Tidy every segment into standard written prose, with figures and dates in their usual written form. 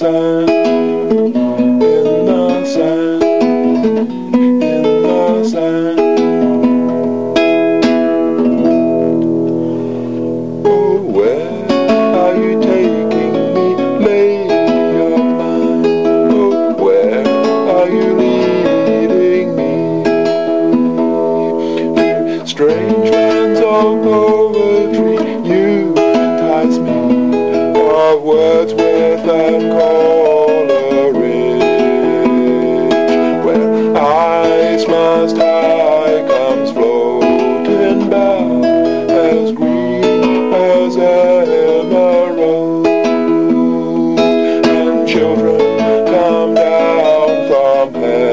sand, in the sand, in the sand. Oh, where are you taking me, lady of mine? Oh, where are you leading me? To strange lands of poetry you entice me, of Wordsworth and Coleridge, where ice must high comes floating by, as green as emerald, and children come down from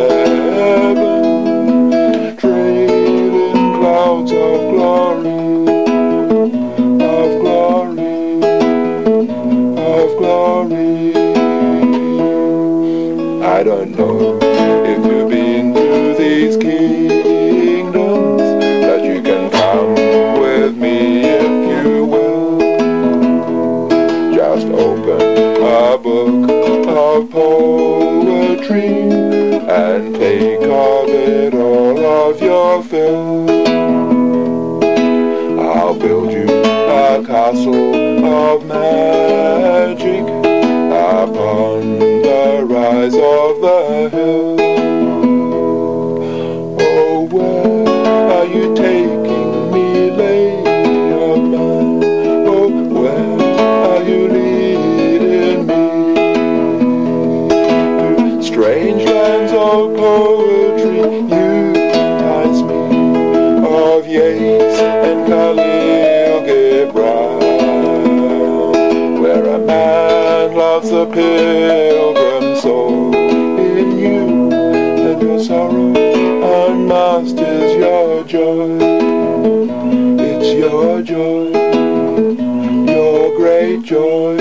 heaven, trailing clouds of glory, of glory, of glory. I don't know if you've been to these kingdoms, but you can come with me if you will. Just open a book of poetry and take of it all of your fill. I'll build you a castle of magic upon the rise of the hill. Oh, where are you taking me, lady of mine? Oh, where are you leading me? To strange lands of poetry you entice me, of Yeats and Khalil Gibran, where a man loves the pilgrim soul in you, and your sorrow unmasked is your joy. It's your joy, your great joy.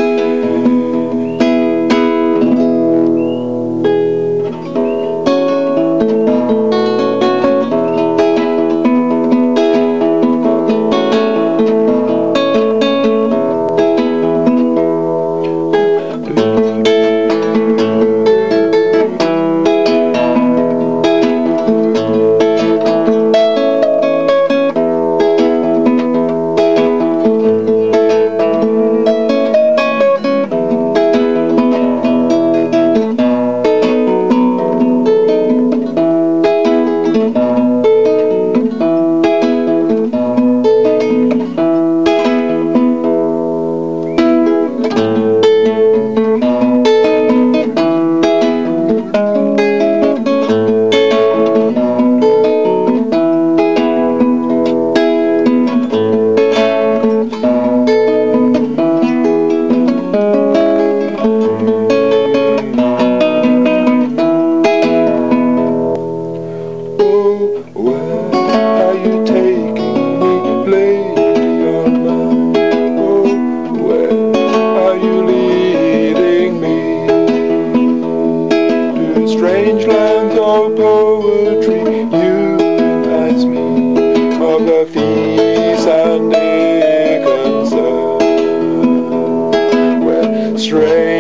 Strange lands of poetry you entice me, of the thieves and Dickinson, where strange